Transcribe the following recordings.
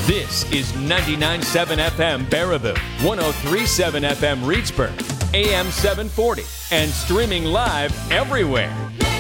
This is 99.7 FM Baraboo, 103.7 FM Reedsburg, AM 740, and streaming live everywhere.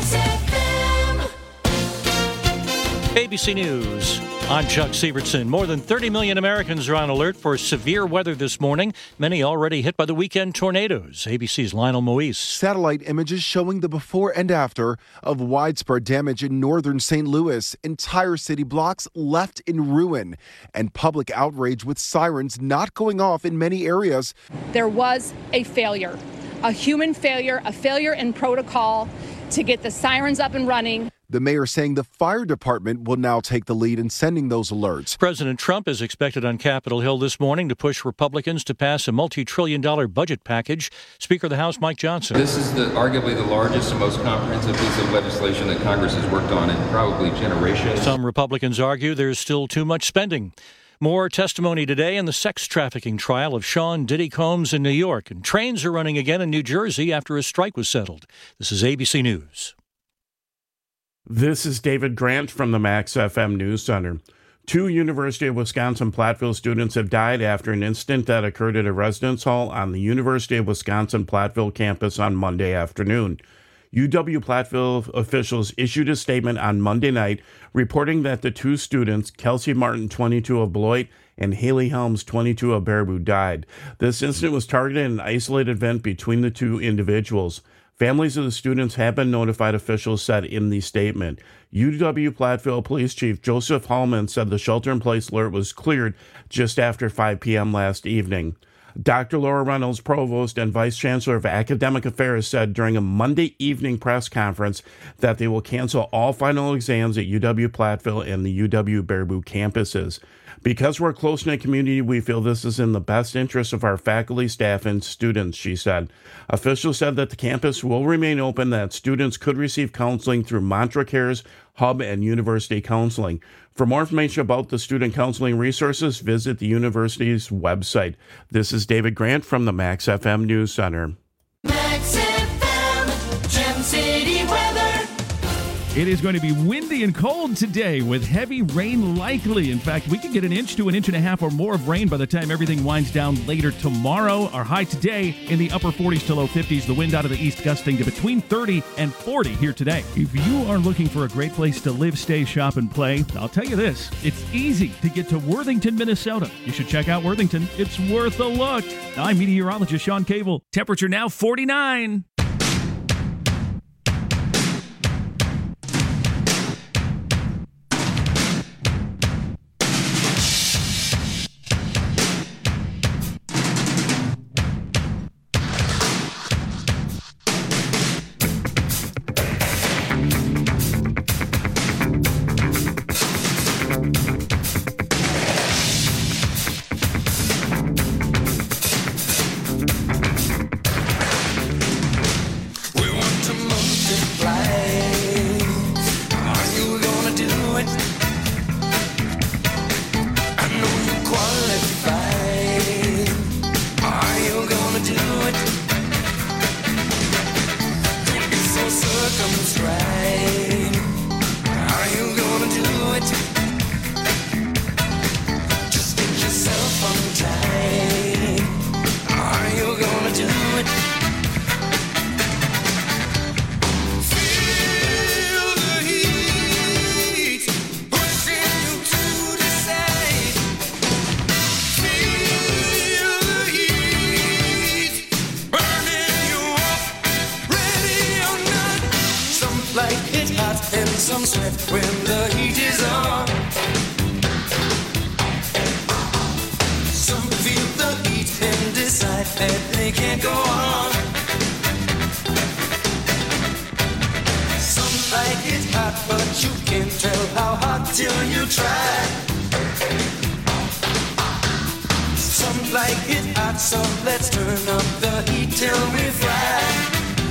ABC News. I'm Chuck Severson. More than 30 million Americans are on alert for severe weather this morning, many already hit by the weekend tornadoes. ABC's Lionel Moise. Satellite images showing the before and after of widespread damage in northern St. Louis. Entire city blocks left in ruin, and public outrage with sirens not going off in many areas. There was a failure, a human failure, a failure in protocol to get the sirens up and running. The mayor saying the fire department will now take the lead in sending those alerts. President Trump is expected on Capitol Hill this morning to push Republicans to pass a multi-trillion-dollar budget package. Speaker of the House Mike Johnson. This is arguably the largest and most comprehensive piece of legislation that Congress has worked on in probably generations. Some Republicans argue there's still too much spending. More testimony today in the sex trafficking trial of Sean Diddy Combs in New York. And trains are running again in New Jersey after a strike was settled. This is ABC News. This is David Grant from the Max FM News Center. 2 University of Wisconsin-Platteville students have died after an incident that occurred at a residence hall on the University of Wisconsin-Platteville campus on Monday afternoon. UW-Platteville officials issued a statement on Monday night reporting that the 2 students, Kelsey Martin, 22 of Beloit, and Haley Helms, 22 of Baraboo, died. This incident was targeted in an isolated event between the 2 individuals. Families of the students have been notified, officials said in the statement. UW-Platteville Police Chief Joseph Hallman said the shelter-in-place alert was cleared just after 5 p.m. last evening. Dr. Laura Reynolds, Provost and Vice Chancellor of Academic Affairs, said during a Monday evening press conference that they will cancel all final exams at UW-Platteville and the UW-Baraboo campuses. Because we're a close-knit community, we feel this is in the best interest of our faculty, staff, and students, she said. Officials said that the campus will remain open, that students could receive counseling through Mantra Cares, Hub, and University Counseling. For more information about the student counseling resources, visit the university's website. This is David Grant from the Max FM News Center. Max FM, Gem City weather. It is going to be windy and cold today with heavy rain likely. In fact, we could get 1 inch to 1.5 inches or more of rain by the time everything winds down later tomorrow. Our high today in the upper 40s to low 50s. The wind out of the east gusting to between 30 and 40 here today. If you are looking for a great place to live, stay, shop, and play, I'll tell you this. It's easy to get to Worthington, Minnesota. You should check out Worthington. It's worth a look. I'm meteorologist Sean Cable. Temperature now 49. Some sweat when the heat is on. Some feel the heat and decide that they can't go on. Some like it hot, but you can't tell how hot till you try. Some like it hot, so let's turn up the heat till we fly.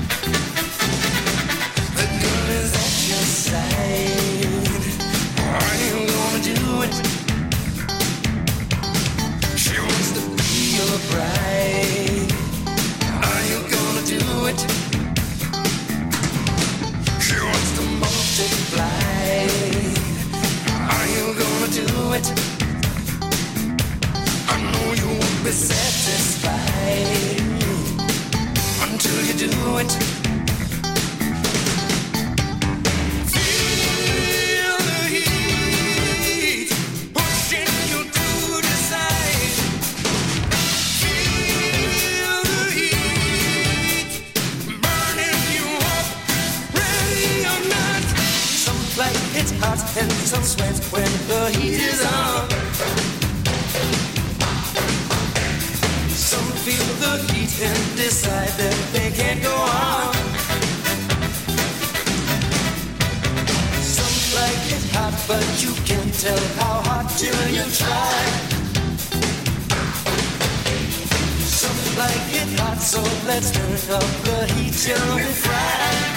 Side. Are you gonna do it? She wants to be your bride. Are you gonna do it? She wants to multiply. Are you gonna do it? when the heat is on. Some feel the heat and decide that they can't go on. Some like it hot, but you can't tell how hot till you try. Some like it hot, so let's turn up the heat till we fry.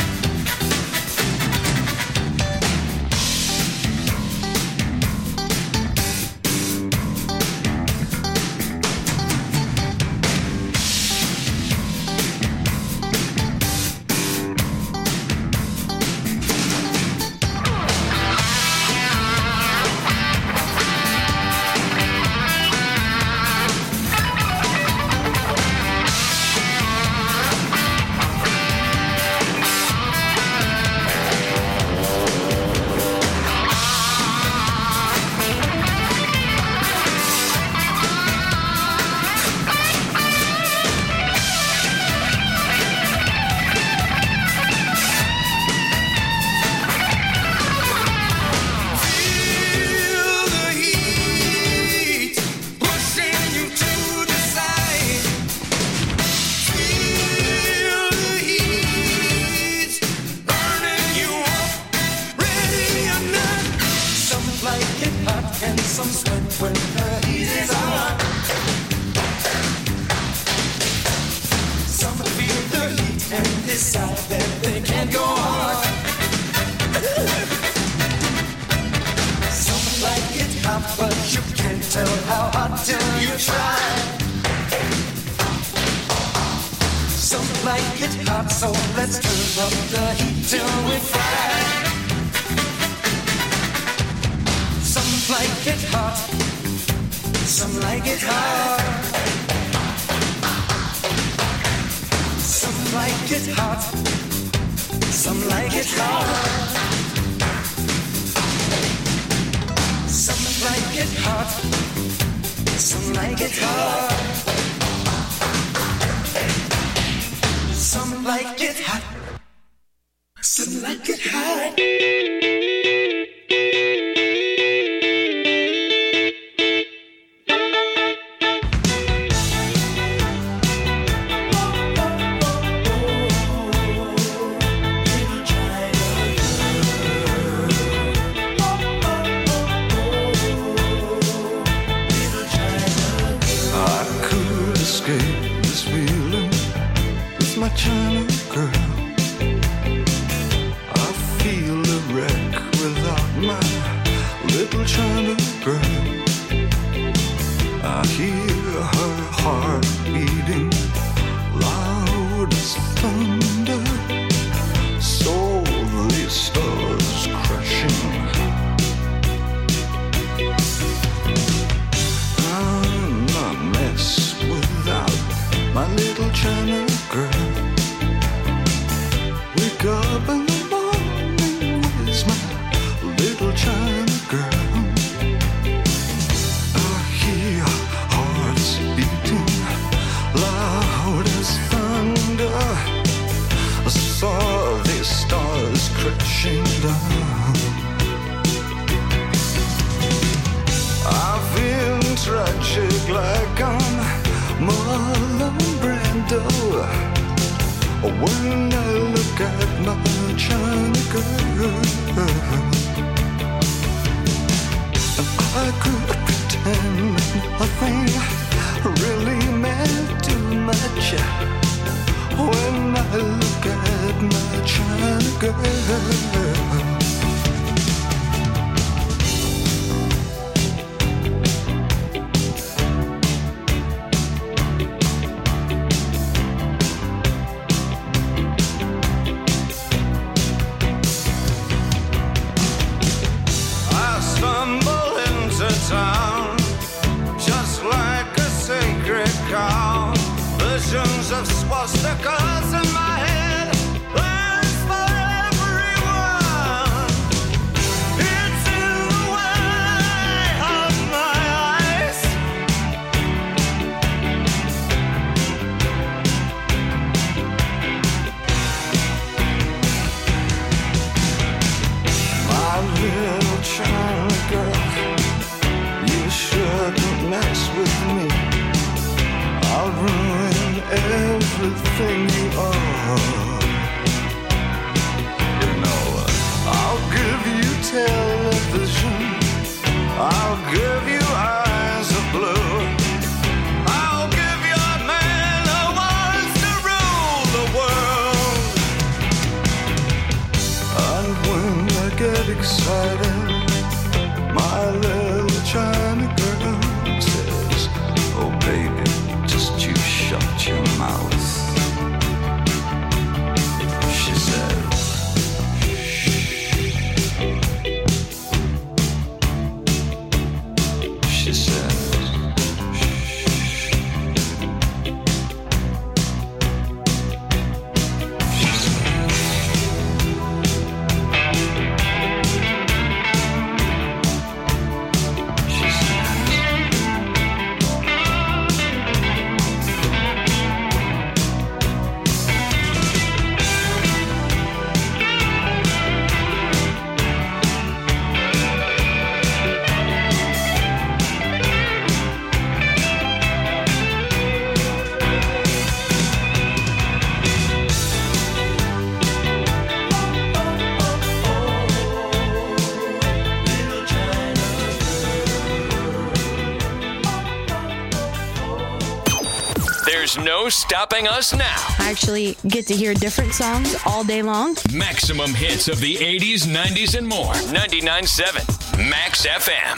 China girl. give you eyes of blue. I'll give you a man who wants to rule the world. And when I get excited, my little China girl says, oh baby, just you shut your mouth. She says, she says, There's no stopping us now. I actually get to hear different songs all day long. Maximum hits of the 80s, 90s, and more. 99.7 Max FM.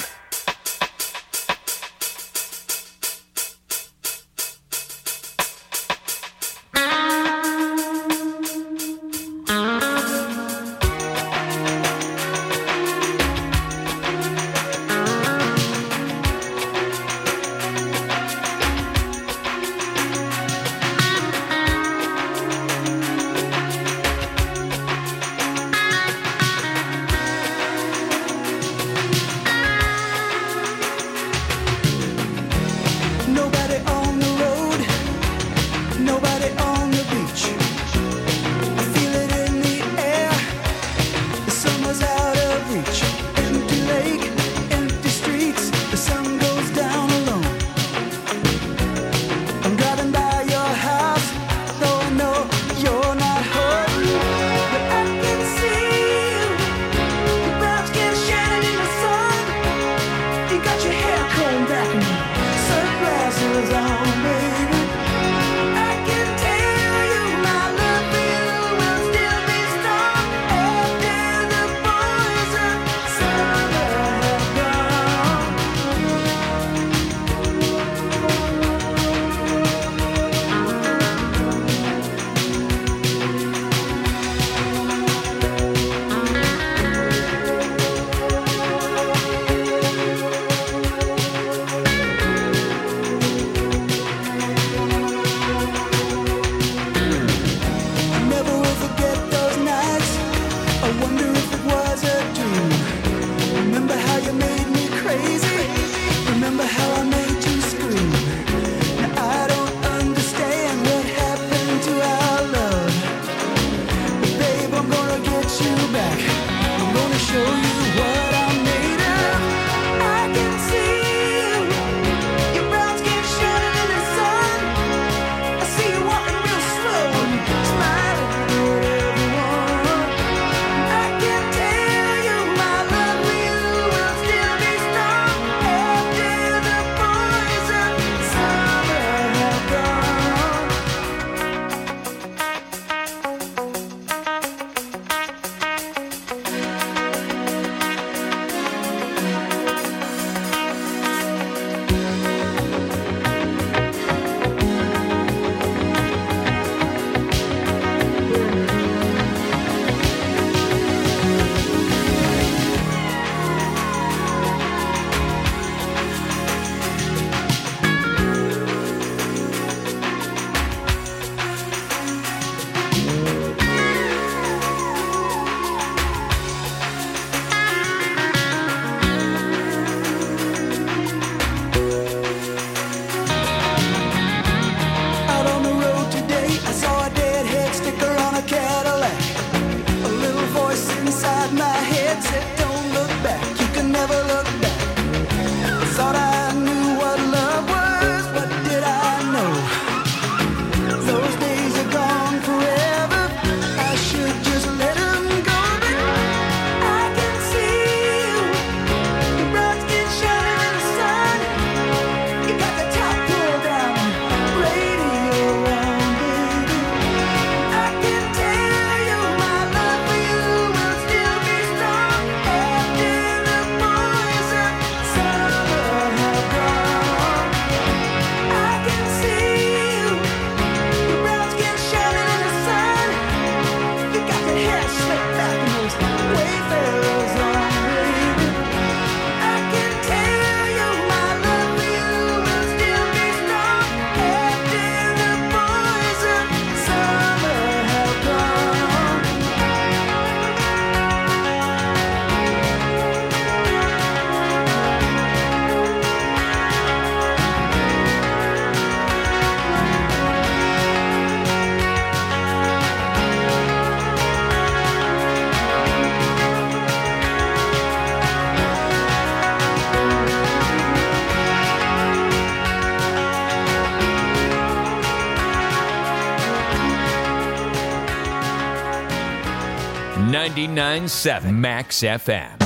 99.7 Max FM.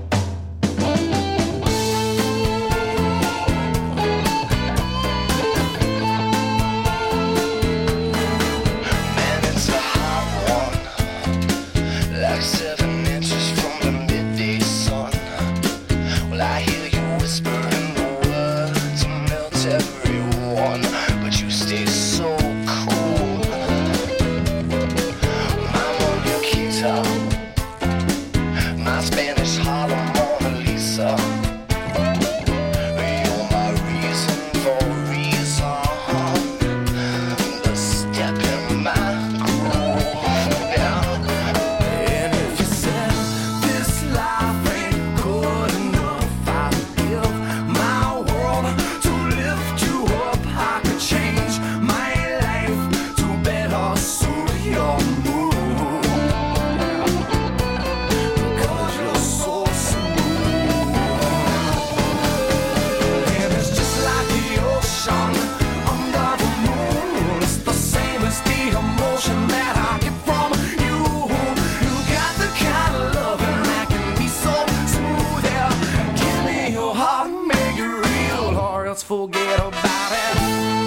Forget about it.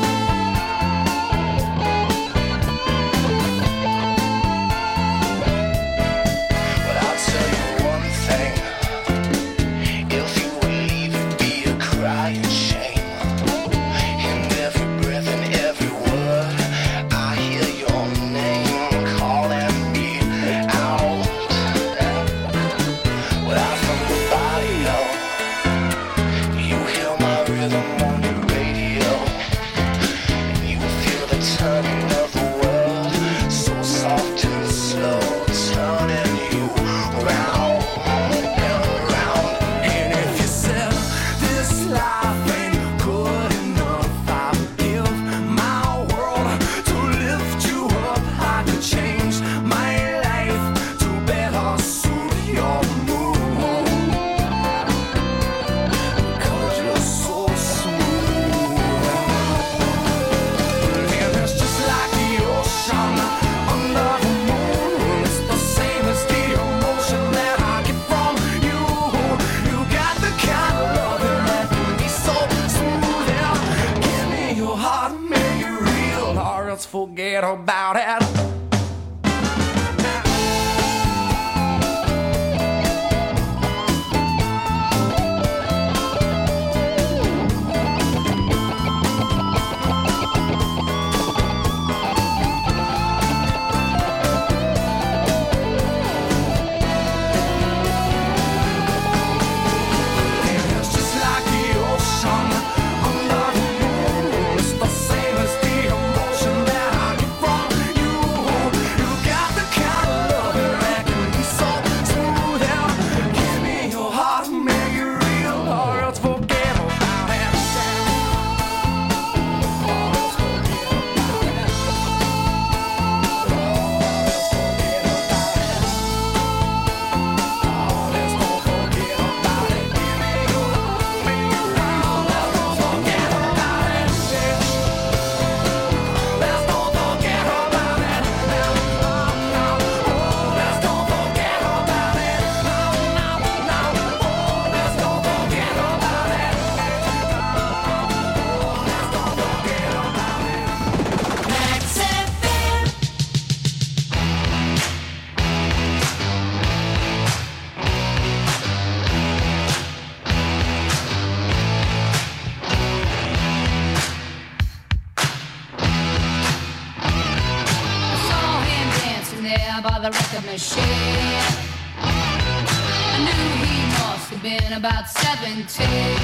But I'll tell you one thing. If you would leave, it'd be a crying shame. In every breath and every word, I hear your name calling me out. Without from the body, you hear my rhythm. Turning of the world, so soft and slow, turning you round and round. And if you said this life ain't good enough, I would give my world to lift you up. I could change my life to better suit your mood, because you're so smooth. Forget about it. By the record machine, I knew he must have been about 17.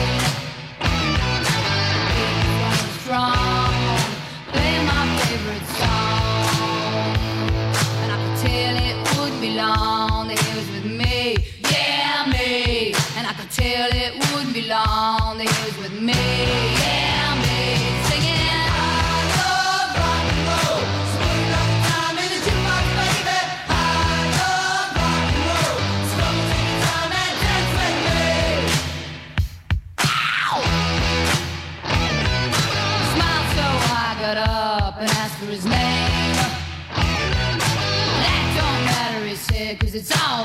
He was strong, playing my favorite song, and I could tell it wouldn't be long that he was with me, yeah me. And I could tell it wouldn't be long that he was with me, yeah me. Singing. Got up and asked for his name. That don't matter, he said, 'cause it's all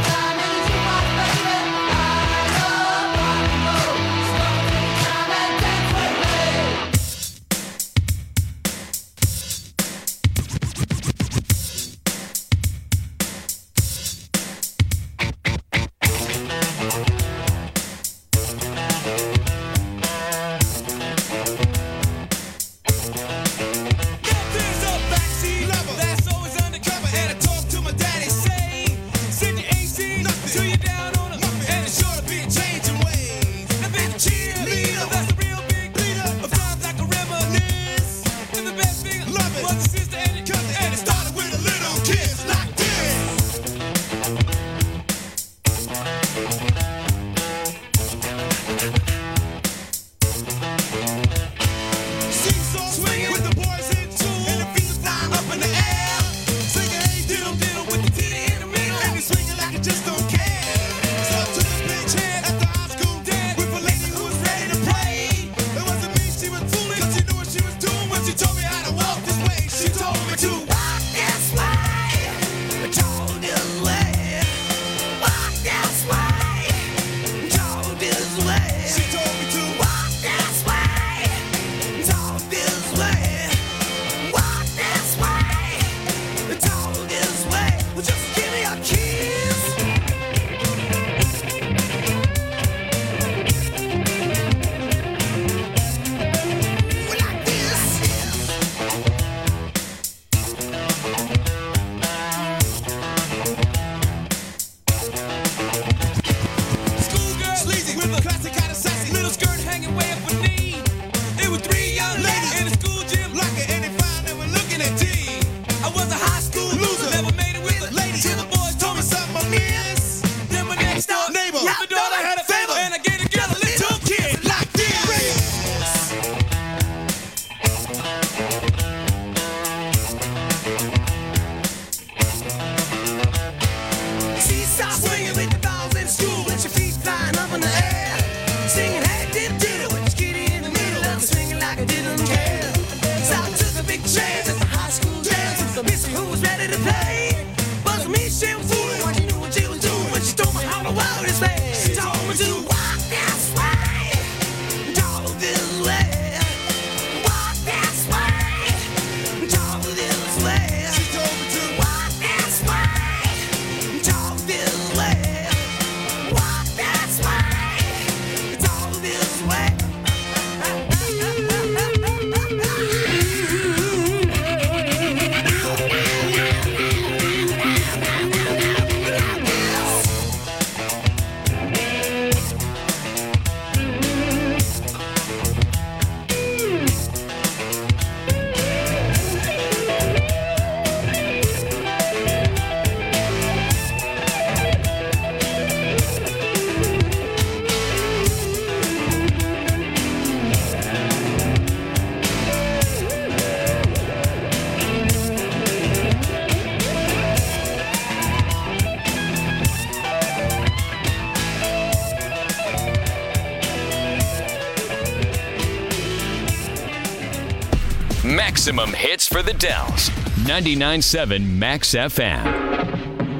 time in the jukebox, baby. I love rock and roll. So take your time and dance with me. There's a backseat lover that's always undercover, and I talk to my daddy, say, send your AC till you're down on it, and it's sure to be a changing ways. And then the cheerleader, that's a real big leader, of times I can reminisce. And the best thing was the sister and your cousin, and it started with a little kiss like this. Seesaw swinging with the boys in tune, and the feet flying up in the air. Singing, hey, diddle, diddle with the titty in the middle, and they swinging like I just don't care. So I took a big chance at the high school dance with a lady who was ready to play. It wasn't me she was fooling, 'cause she knew what she was doing when she told me how to walk this way. She told me to walk this way, talk this way, walk this way, talk this way. She told me to walk this way, talk this way, walk this way, talk this way. Well, just give me a kiss. Like this. Schoolgirl, sleazy with a classic kind of sassy little skirt hanging way up her knee. It was three young ladies in the school gym, like it, and they found they were looking at tea. I was a high school loser, never made it with a lady till the boys told me something I missed. Then my next door neighbor, my daughter had a favor, and I gave the girl a little kid like this. Seesaw swinging with the dolls in school, with your feet flying up in the air. Singing, hey, diddle, diddle, with your kitty in the middle, and swinging like I didn't care. So I took a Maximum hits for the Dells. 99.7 Max FM.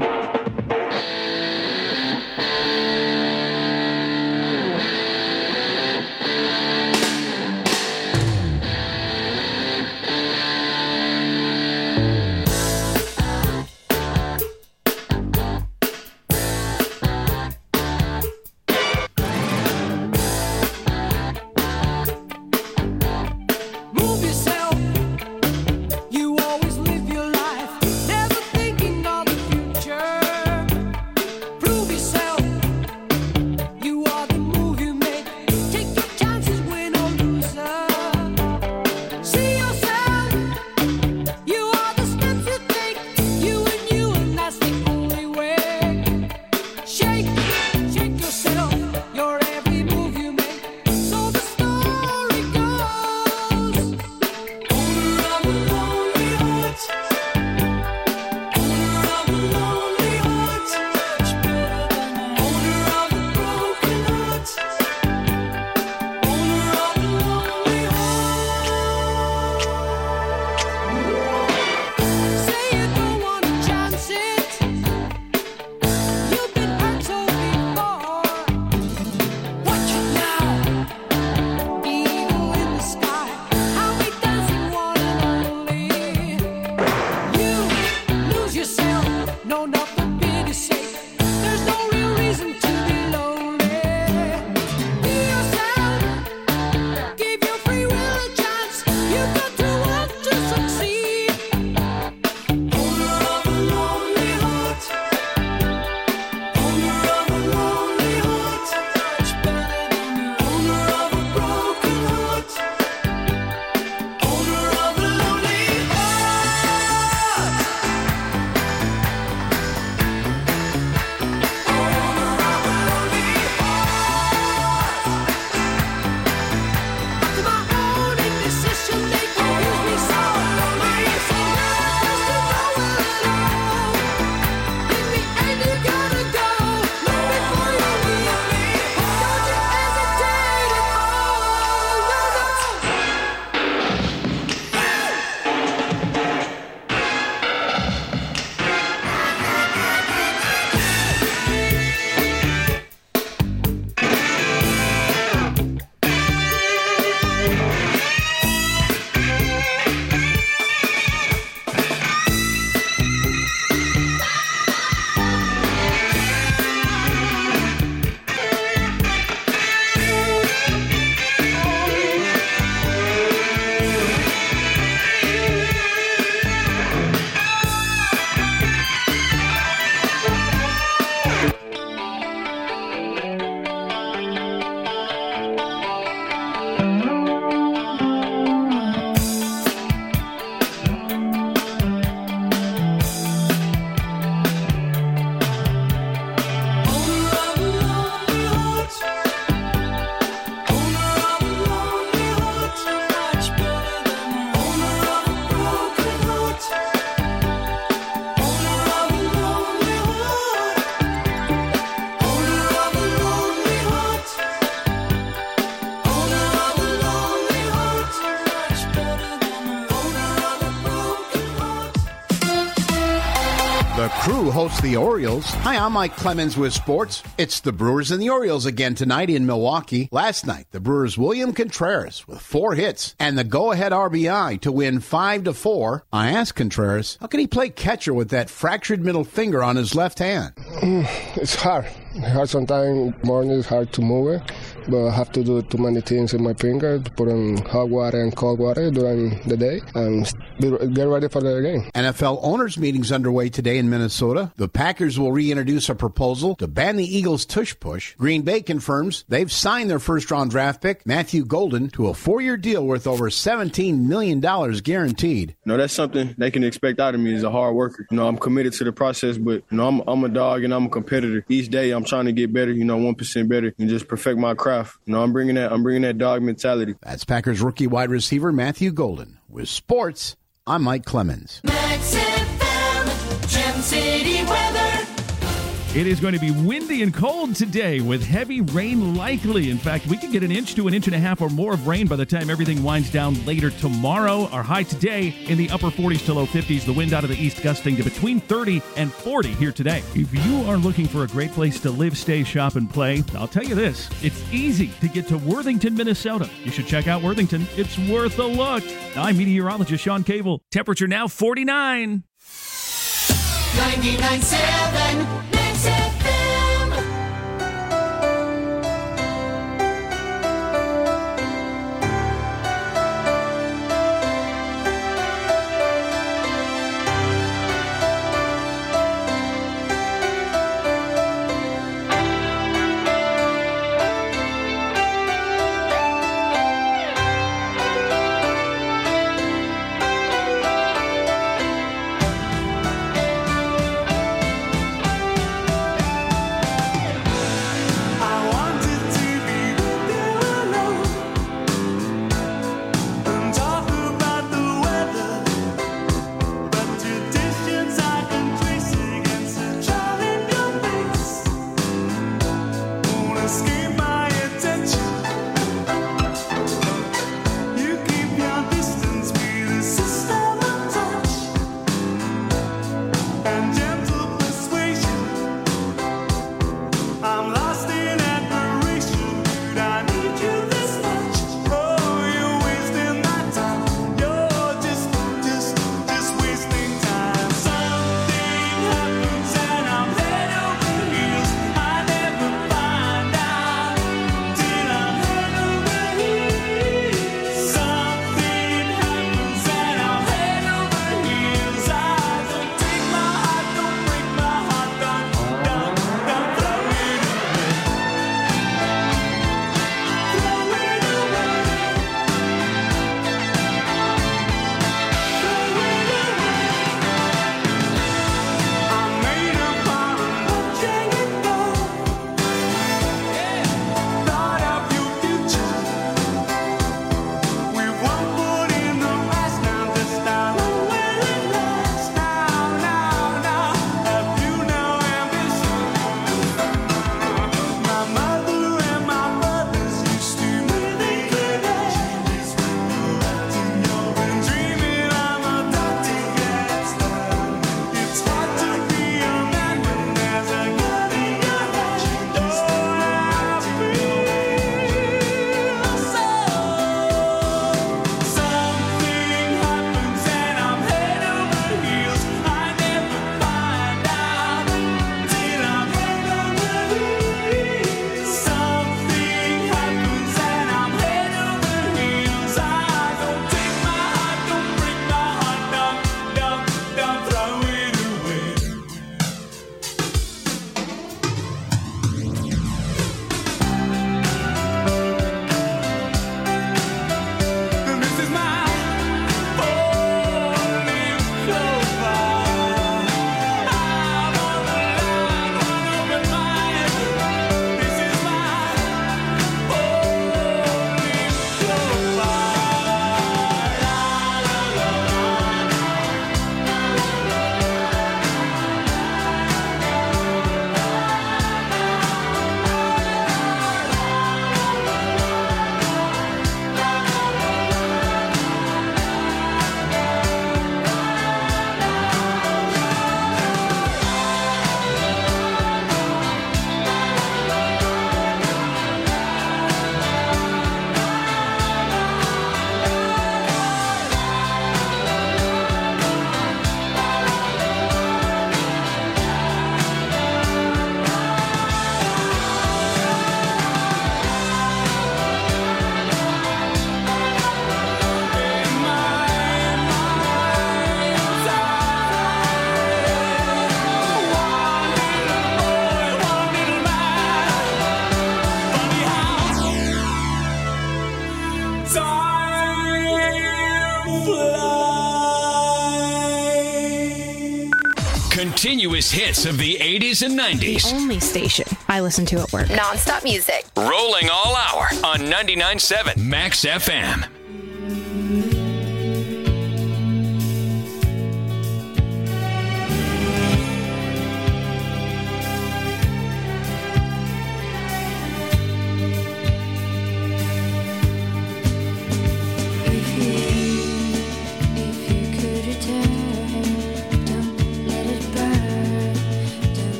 The Crew hosts the Orioles. Hi, I'm Mike Clemens with sports. It's the Brewers and the Orioles again tonight in Milwaukee. Last night, the Brewers' William Contreras with 4 hits and the go-ahead RBI to win 5-4. I asked Contreras, how can he play catcher with that fractured middle finger on his left hand? It's hard. Sometimes morning it's hard to move it, but I have to do too many things in my finger to put in hot water and cold water during the day and get ready for the game. NFL owners meetings underway today in Minnesota. The Packers will reintroduce a proposal to ban the Eagles' tush push. Green Bay confirms they've signed their first-round draft pick, Matthew Golden, to a 4-year deal worth over $17 million guaranteed. No, that's something they can expect out of me as a hard worker. I'm committed to the process, but I'm a dog and I'm a competitor. Each day I'm trying to get better, 1% better, and just perfect my craft. I'm bringing that dog mentality. That's Packers rookie wide receiver Matthew Golden. With sports, I'm Mike Clemens. Max FM, Gem City weather. It is going to be windy and cold today with heavy rain likely. In fact, we could get an inch to an inch and a half or more of rain by the time everything winds down later tomorrow. Our high today in the upper 40s to low 50s. The wind out of the east gusting to between 30 and 40 here today. If you are looking for a great place to live, stay, shop, and play, I'll tell you this. It's easy to get to Worthington, Minnesota. You should check out Worthington. It's worth a look. I'm meteorologist Sean Cable. Temperature now 49. 99.7 Mix FM. Continuous hits of the 80s and 90s. The only station I listen to at work. Non-stop music. Rolling all hour on 99.7 Max FM.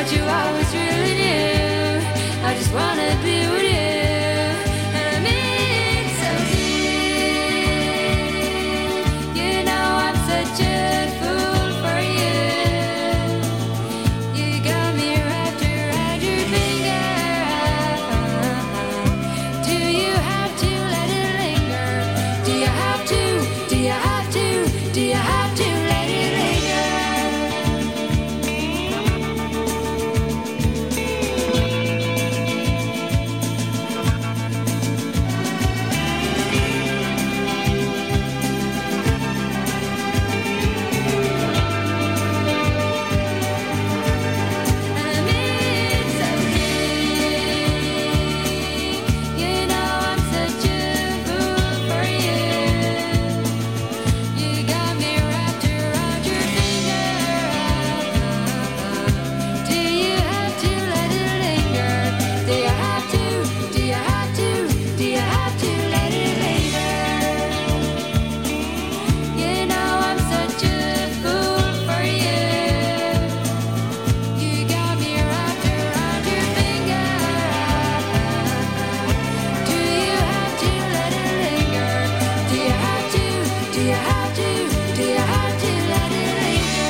what you always really do. I just wanna be with you. And I mean so deep. You know I'm such a fool for you. You got me wrapped around your finger. Do you have to let it linger? Do you have to? Do you have to? Do you have to let it linger? You know I'm such a fool for you. You got me wrapped around your finger. Do you have to let it linger? Do you have to? Do you have to? Do you have to let it linger? You know I'm such a fool for you. You got me wrapped around your finger. Do you have to let it linger? Do you have to? Do you have to? Do you have to let it linger?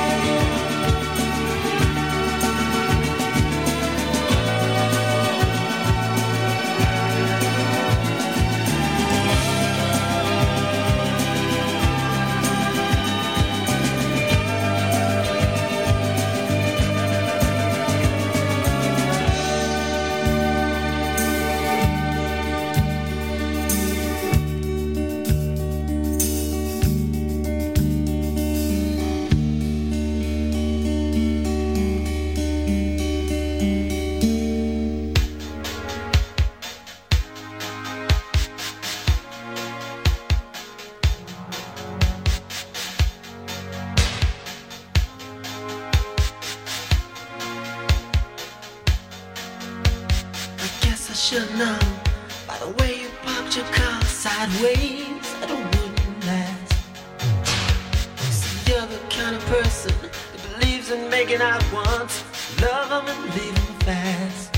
I guess I should know by the way you parked your car sideways that it wouldn't last. See, you're the kind of person that believes in making out once, love them and leave them fast.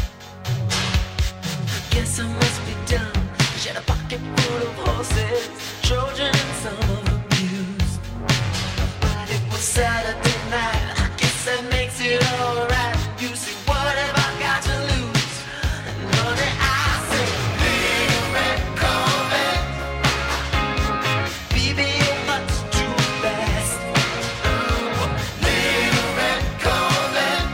I guess I must be dumb. She had a pocket full of horses, Trojan and some of them used. But it was Saturday night. I guess that makes it alright. You see, what have I got to lose? And honey, I say, little red Corvette, baby, you're much too fast. Little red Corvette,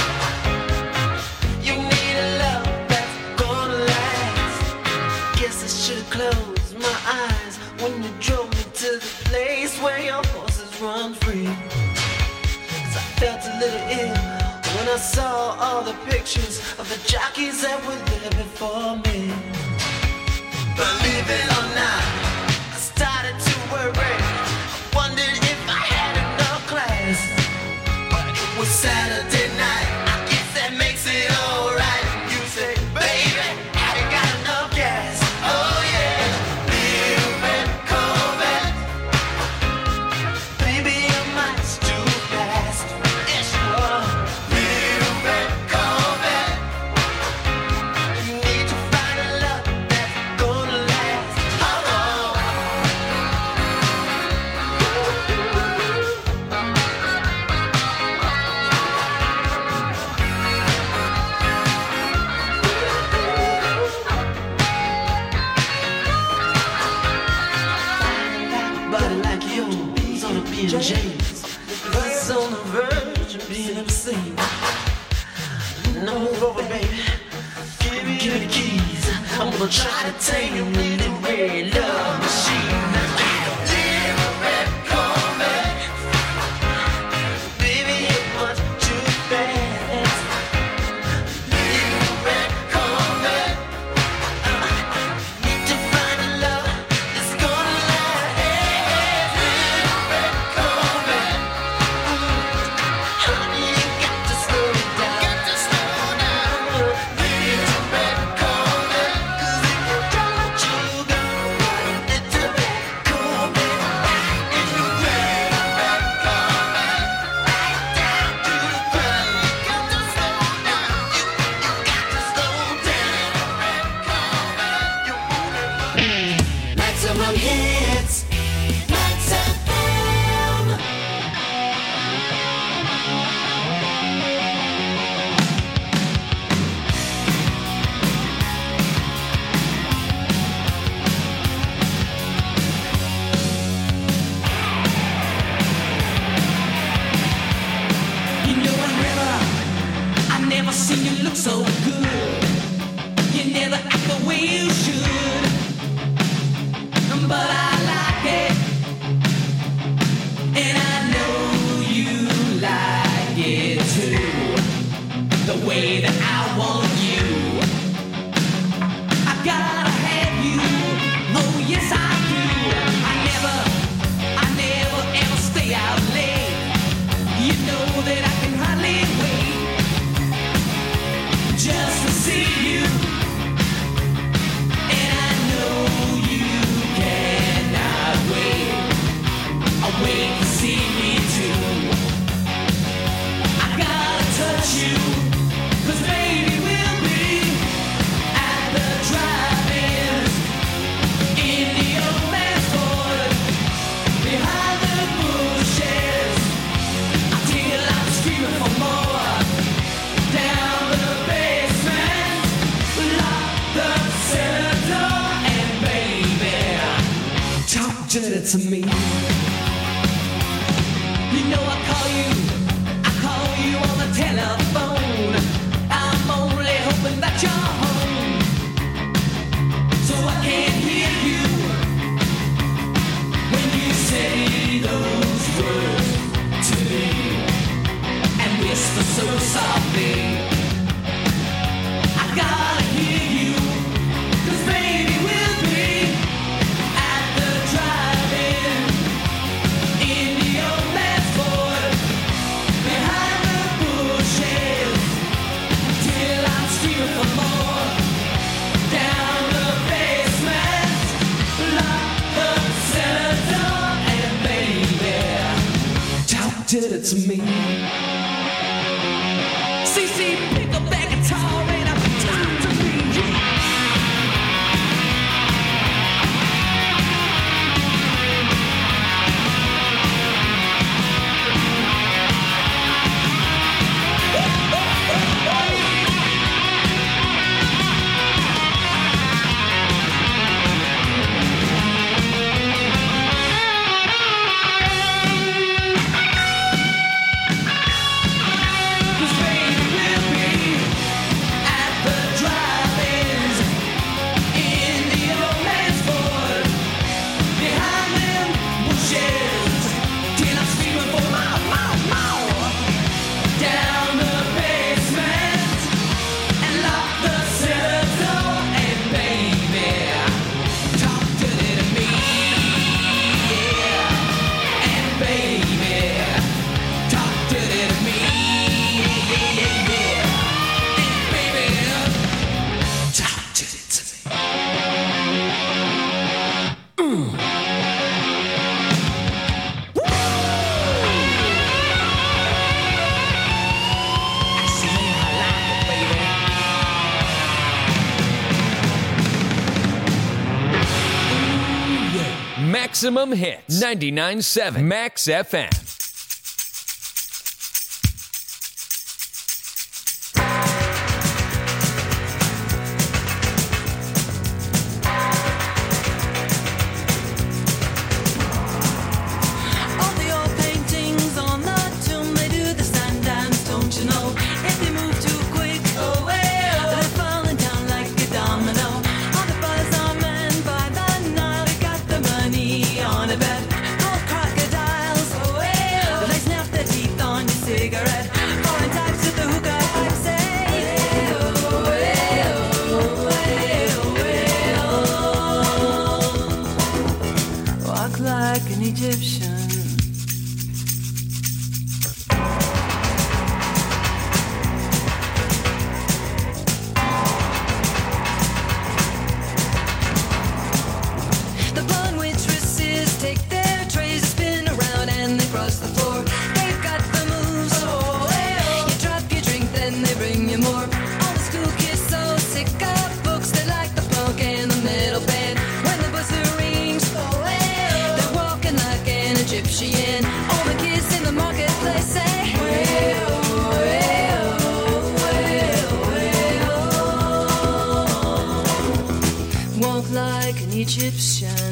you need a love that's gonna last. Guess I should've closed my eyes when you drove me to the place where your horses run free. 'Cause I felt a little ill when I saw all the pictures of the jockeys that were there before me. Believe it or not, I started to worry. I wondered if I had enough class. But it was Saturday night. I guess that makes it alright. You say, baby, have you got enough gas? Oh yeah, little red Corvette, baby, you're much too fast. Yeah, sure. Little red Corvette, you need to find a love that's gonna last. Oh, body like yours on a B&J's, buzz on the verge of being obscene. No, move over, baby. Give me the keys. I'm gonna try to take you in the red love machine. Little red Corvette, baby, you're much too fast. Little red Corvette, need to find a love that's gonna last. Little red Corvette, honey, you got to slow down. Little red Corvette, 'cause if you don't, you go. seen you look so good. You never act the way you should. But I like it. And I know you like it too. The way that I want you. I gotta have you. Oh yes I do. I never ever stay out late. You know that I can hardly wait just to see you. And I know you cannot wait. I wait to see me too. I gotta touch you, 'cause baby we'll be at the drive-ins in the old man's Ford, behind the bushes, until I'm screaming for more. Down the basement, lock the cellar door, and baby, talk dirty to me. You know I call you on the telephone. I'm only hoping that you're home, so I can hear you when you say those words to me, and whisper so softly. I gotta hear you, 'cause baby we'll be at the drive-in in the old man's Ford, behind the bushes, till I'm screaming for more. Down the basement, lock the cellar door, and baby, talk dirty to me. CC, pick up that guitar and I'm talk to me. Maximum Hits, 99.7 Max FM. All the old paintings on the tomb, they do the sun dance, don't you know? If they move too quick, they're falling down like a domino. All the buzz are men by the Nile, they got the money on a bet. Gold crocodiles, they snap their teeth on your cigarette. Foreign types with the hookah pipe say, walk like an Egyptian. The blonde waitresses take their trays, spin around and they cross the floor. They've got the moves. You drop your drink, then they bring you more. All the school kids so sick of books, they like the punk and the metal band. When the buzzer rings, they're walking like an Egyptian. All the kids in the marketplace say, walk like an Egyptian.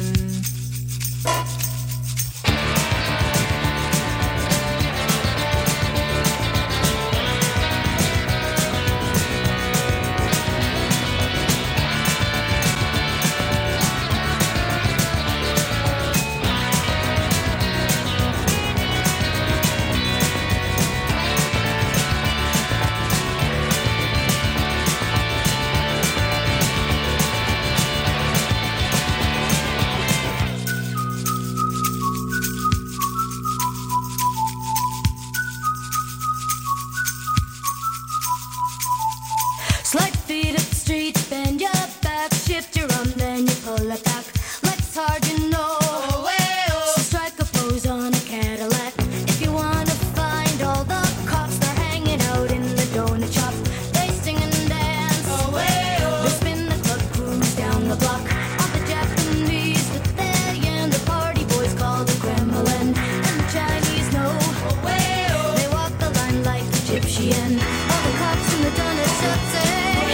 and all the cops in the donut shop say,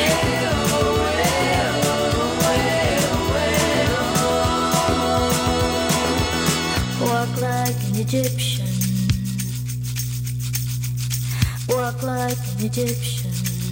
walk like an Egyptian, walk like an Egyptian.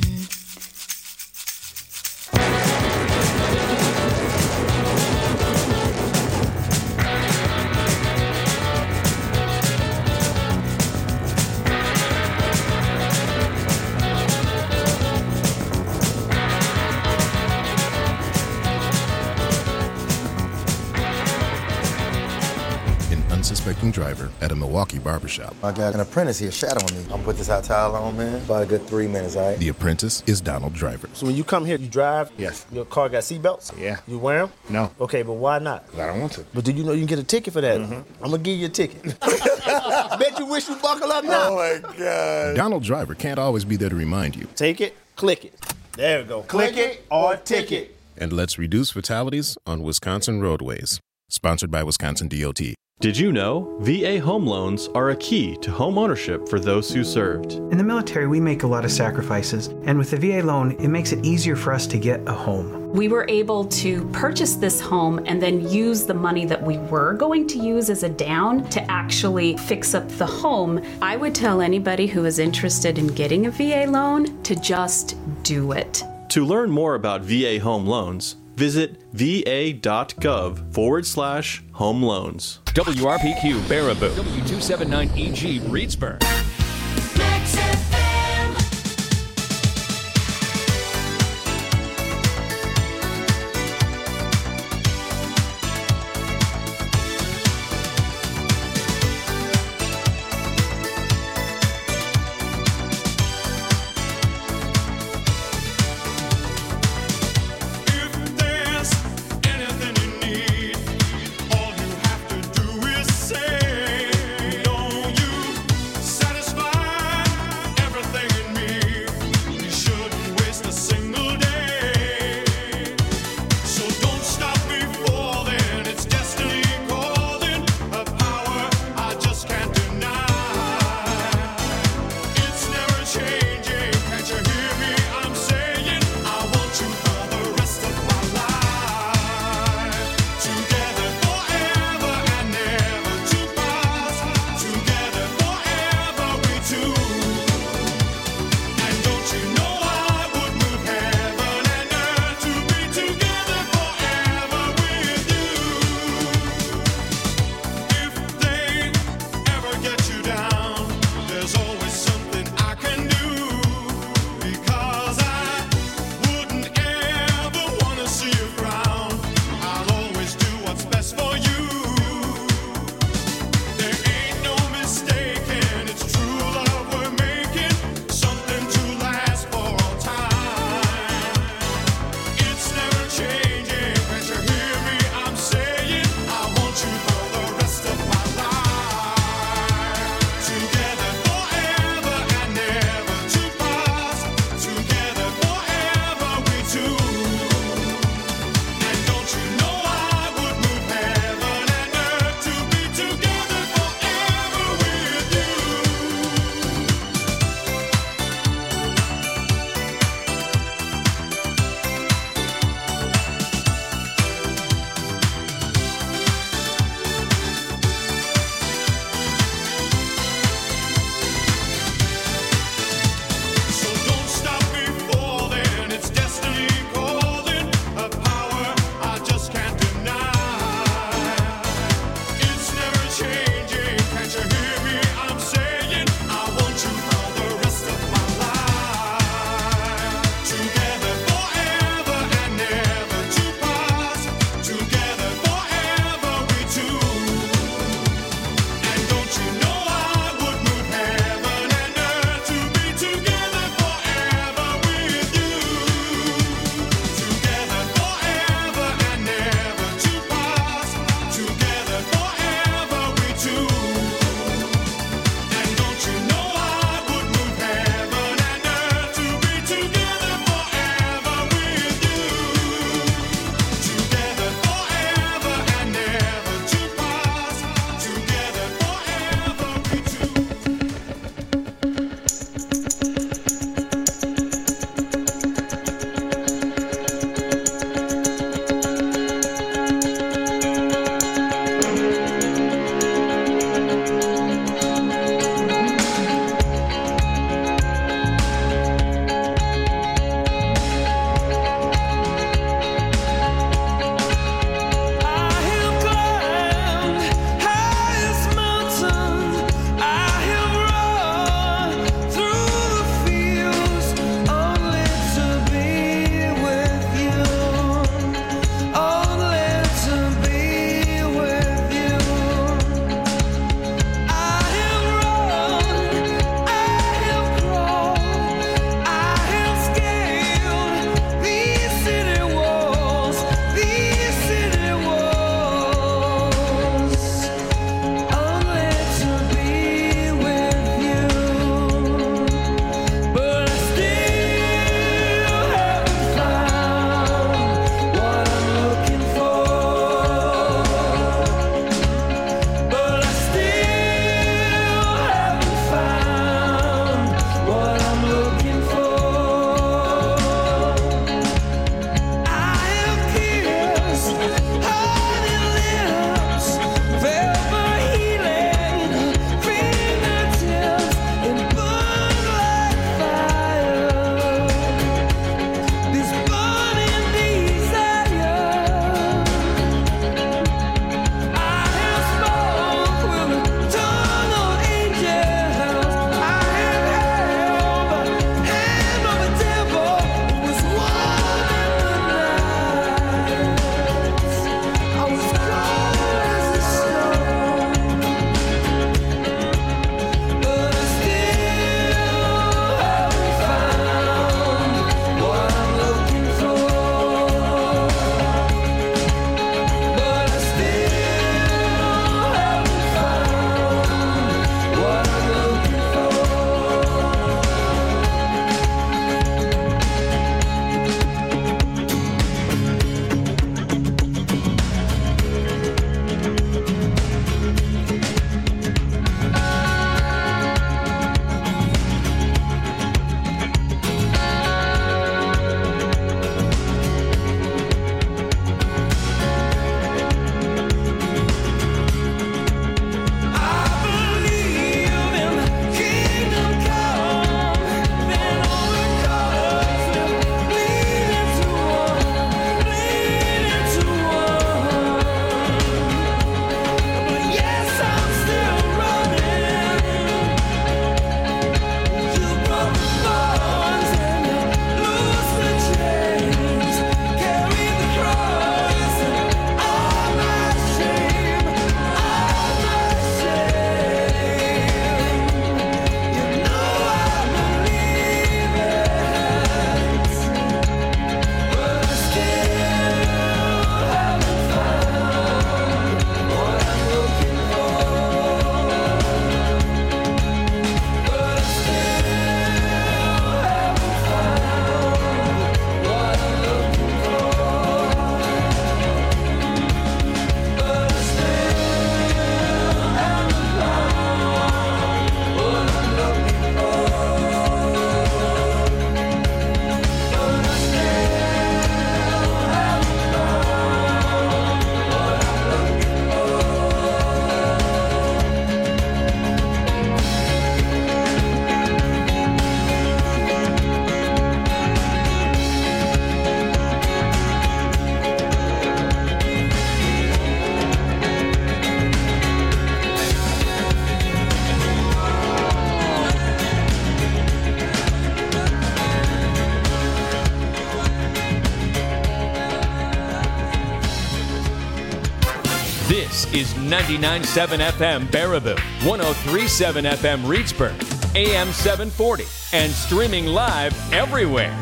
Unsuspecting driver at a Milwaukee barbershop. I got an apprentice here shadowing me. I'm gonna put this hot towel on, man. About a good 3 minutes, all right? The apprentice is Donald Driver. So when you come here, you drive? Yes. Your car got seatbelts? Yeah. You wear them? No. Okay, but why not? I don't want to. But do you know you can get a ticket for that? I'm gonna give you a ticket. Bet you wish you buckle up now. Oh my God. Donald Driver can't always be there to remind you. Take it, click it. There we go. Click it or ticket. And let's reduce fatalities on Wisconsin roadways. Sponsored by Wisconsin DOT. Did you know VA home loans are a key to home ownership for those who served? In the military, we make a lot of sacrifices, and with the VA loan, it makes it easier for us to get a home. We were able to purchase this home and then use the money that we were going to use as a down to actually fix up the home. I would tell anybody who is interested in getting a VA loan to just do it. To learn more about VA home loans, visit va.gov/home loans. WRPQ Baraboo, W279EG Reedsburg. Satisfied. is 99.7 FM Baraboo, 103.7 FM Reedsburg, AM 740, and streaming live everywhere.